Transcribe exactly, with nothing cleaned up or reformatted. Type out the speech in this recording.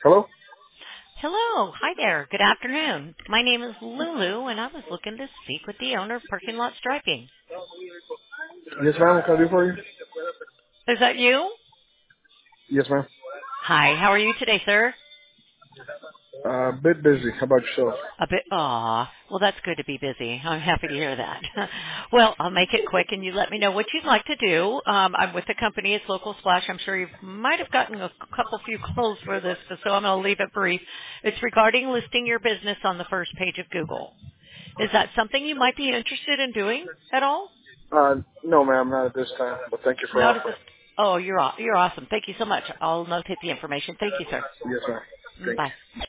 Hello? Hello. Hi there. Good afternoon. My name is Lulu, and I was looking to speak with the owner of Parking Lot Striping. Yes, ma'am. What can I do for you? Is that you? Yes, ma'am. Hi. How are you today, sir? Uh, a bit busy. How about yourself? A bit. Aw. Well, that's good to be busy. I'm happy to hear that. Well, I'll make it quick, and you let me know what you'd like to do. Um, I'm with the company. It's Local Splash. I'm sure you might have gotten a couple few calls for this, so I'm going to leave it brief. It's regarding listing your business on the first page of Google. Is that something you might be interested in doing at all? Uh, no, ma'am. Not at this time. But thank you for Not at this. offering. Oh, you're aw- you're awesome. Thank you so much. I'll notate the information. Thank you, sir. Yes, ma'am. Mm, Thank you. bye.